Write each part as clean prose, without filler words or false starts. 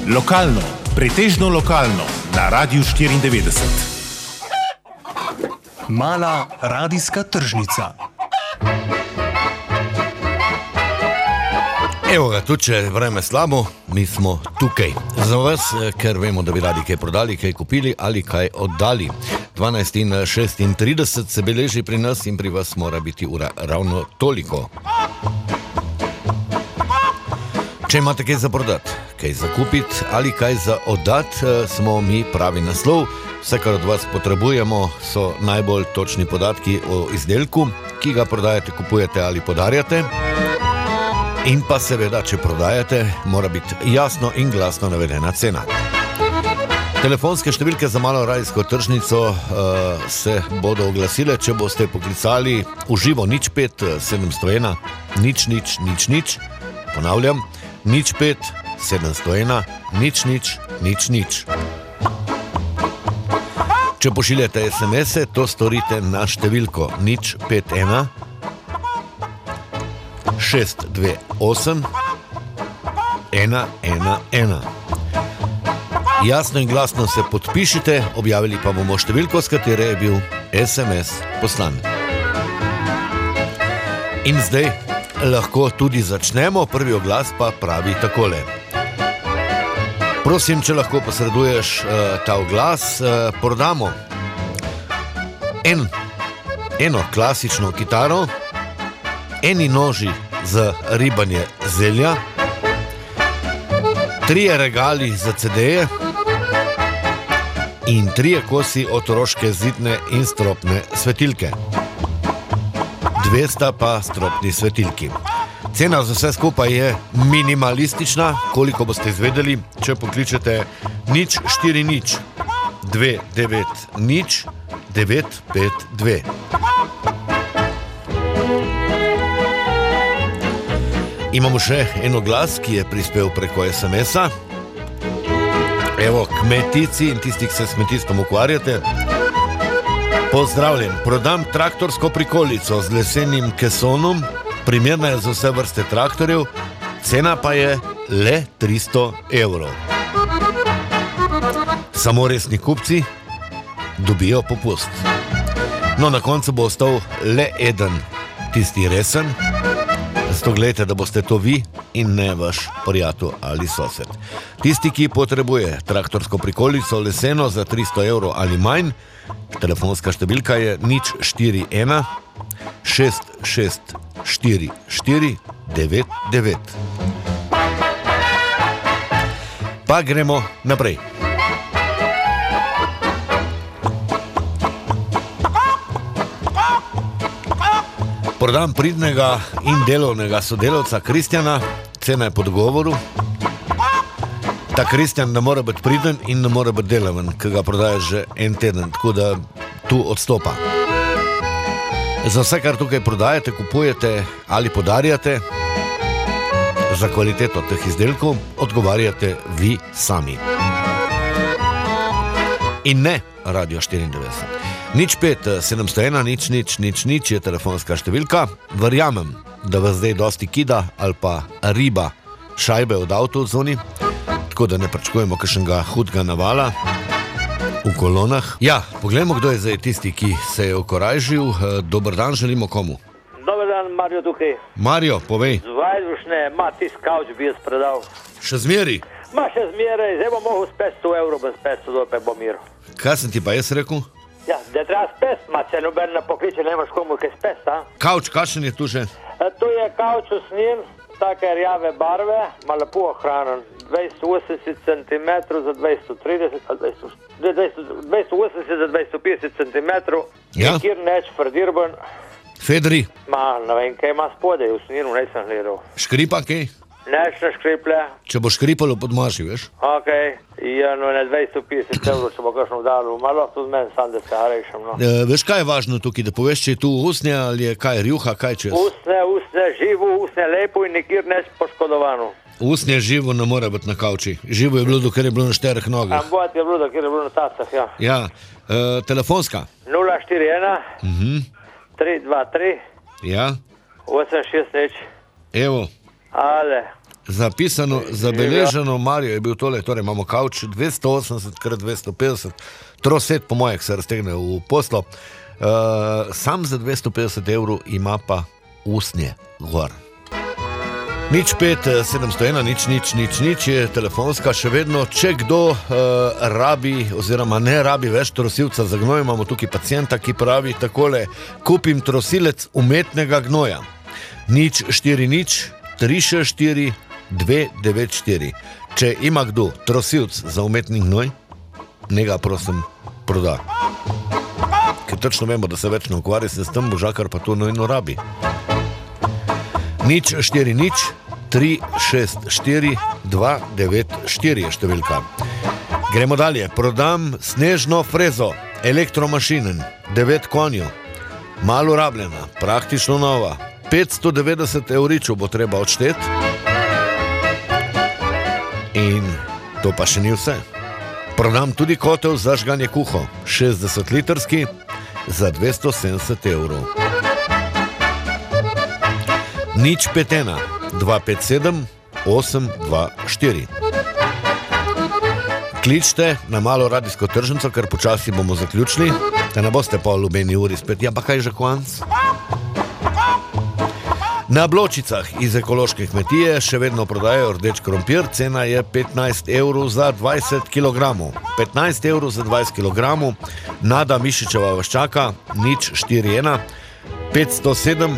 Lokalno, pretežno lokalno, na Radiu 94. Mala radijska tržnica. Evo ga, tudi če vreme slabo, mi smo tukaj. Za vas, ker vemo, da bi radi kaj prodali, kaj kupili ali kaj oddali. 12:36 se beleži pri nas in pri vas mora biti ura ravno toliko. Če imate kaj za prodati, kaj za kupiti ali kaj za oddati, smo mi pravi naslov. Vse, kar od vas potrebujemo, so najbolj točni podatki o izdelku, ki ga prodajate, kupujete ali podarjate. In pa seveda, če prodajate, mora biti jasno in glasno navedena cena. Telefonske številke za malo radijsko tržnico se bodo oglasile, če boste poklicali v živo 05 701 0000. Ponavljam, 05 701 0000. Če pošiljate SMS-e, to storite na številko 051 628 111. Jasno in glasno se podpišite, objavili pa bomo številko, s katere je bil SMS poslan. In zdaj lahko tudi začnemo, prvi oglas pa pravi takole. Prosim, če lahko posreduješ ta oglas, prodamo eno klasično kitaro, eni noži za ribanje zelja, 3 regali za CD-je in 3 kosi otroške zidne in stropne svetilke. 200 pa stropni svetilki. Cena za vse skupaj je minimalistična, koliko boste izvedeli, če pokličete 040 290 952. Imamo še en oglas, ki je prispel preko SMS-a. Evo, kmetici in tisti, ki se s kmetijstvom ukvarjate. Pozdravljen, prodam traktorsko prikolico z lesenim kesonom, primerna je za vse vrste traktorjev, cena pa je le 300 evrov. Samo resni kupci dobijo popust. No, na koncu bo ostal le eden, tisti resen. Zato gledajte, da boste to vi in ne vaš prijatelj ali sosed. Tisti, ki potrebuje traktorsko prikolico leseno za 300 evrov ali manj, telefonska številka je 041 6644 99. Pa gremo naprej. Prodam pridnega in delovnega sodelavca Kristjana, cena je po dogovoru. Ta Kristjan ne more biti priden in ne more biti delaven, ki ga prodaja že en teden, tako da tu odstopa. Za vse, kar tukaj prodajate, kupujete ali podarjate, za kvaliteto teh izdelkov odgovarjate vi sami. In ne Radio 94. 05 701 0000 je telefonska številka. Verjamem, da vas zdaj dosti kida ali pa riba šajbe od avtovzoni, tako da ne pričakujemo kakšnega hudega navala v kolonah. Ja, poglejmo, kdo je zdaj tisti, ki se je okorajžil. Dober dan želimo komu? Dober dan, Mario tukaj. Mario, povej. Z Vajdušne, tis kavč bi jaz predal. Še zmeri? Še zmeri, zdaj bom mogel s 500 evrov, bez 500 dope bom mir. Kaj sem ti pa jaz rekel? Ja, da treba spest, če noben ne pokliče, nemaš komu kaj spest, a? Kavč, kakšen je tu že? Tu je kavč usnjen, take rjave barve, ma lepo ohranjen, 280 cm za 230, 280 za 250 cm, ja. Nikjer neč frdirben. Fedri? Ne vem, kaj ima spodaj, usnjen, nisem gledal. Škripa kaj? Neč ne škriple. Če bo škripalo, podmaži, veš? Okej, ja, no, ne 250 evrov, če bo kakšno vdalo, malo tudi meni sam, da se rešim, no. Veš, kaj je važno tukaj, da poveš, če je tu usnje ali je kaj, rjuha, kaj čez? Usnje, živo, usnje lepo in nikjer neč poškodovano. Usnje živo ne more biti na kavči. Živo je bilo, ker je bilo na 4 nogah. Ambot je bilo, ker je bilo na tacah, ja. Ja, telefonska? 041 323 Ja. 860. Evo. Ale. Zapisano, zabeleženo, Mario je bil tole, torej imamo kavč 280x250, troset po mojih se raztegne v poslo, sam za 250 evrov ima pa usnje gor. 05 701 nič je telefonska, še vedno, če kdo rabi oziroma ne rabi več trosilca za gnoj, imamo tukaj pacienta, ki pravi takole, kupim trosilec umetnega gnoja, 040 364 294. Če ima kdo trosilc za umetni gnoj, ne ga prosim proda. Ker točno vemo, da se več ne ukvarja se s tem, Božakar pa to nujno rabi. 040 364 294 je številka. Gremo dalje. Prodam snežno frezo, elektromašinen, 9 konjev, malo rabljena, praktično nova, 590 evričov bo treba odšteti. In to pa še ni vse. Prodam tudi kotel za žganje kuho, 60 litrski, za 270 evrov. 051 257 824. Kličte na malo radijsko tržnico, ker počasi bomo zaključili, da ne boste pa v lubeni uri spet. Ja, pa kaj že konc? Na bločicah iz ekološke kmetije še vedno prodajajo rdeč krompir, cena je 15 evrov za 20 kg. 15 evrov za 20 kg, Nada Mišičeva vas čaka, 041 507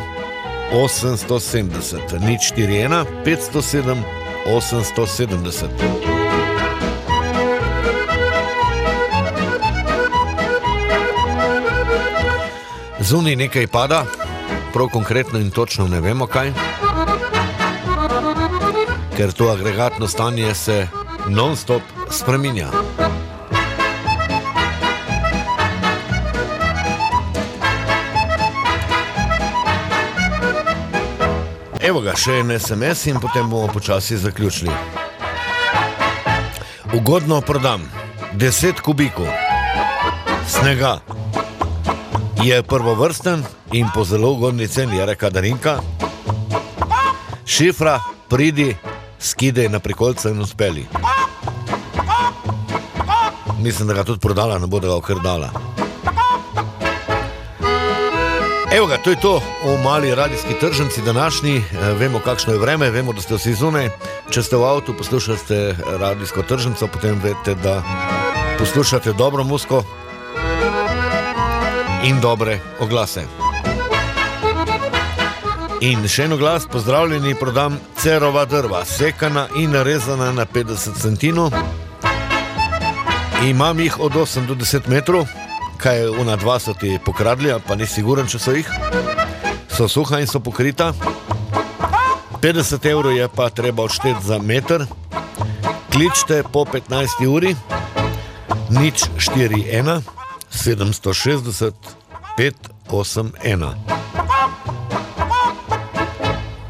870, 041 507 870. Zunaj nekaj pada, prav konkretno in točno ne vemo kaj, ker to agregatno stanje se non-stop spreminja. Evo ga, še en SMS in potem bomo počasi zaključili. Ugodno prodam 10 kubikov snega. Je prvovrsten in po zelo ugodni ceni, je reka Darinka. Šifra, pridi, skidej na prikolce in uspeli. Mislim, da ga tudi prodala, ne bo da ga okrdala. Evo ga, to je to v mali radijski tržnici današnji. Vemo, kakšno je vreme, vemo, da ste vsi zunaj. Če ste v avtu, poslušate radijsko tržnico, potem vedete, da poslušate dobro muziko in dobre oglase. In še en oglas, pozdravljeni, prodam cerova drva, sekana in narezana na 50 centinov. Imam jih od 8 do 10 metrov. Kaj ona dva so ti pokradli, pa ni siguren, če so jih. So suha in so pokrita. 50 evrov je pa treba odšteti za meter. Kličte po 15 uri 041 760 581.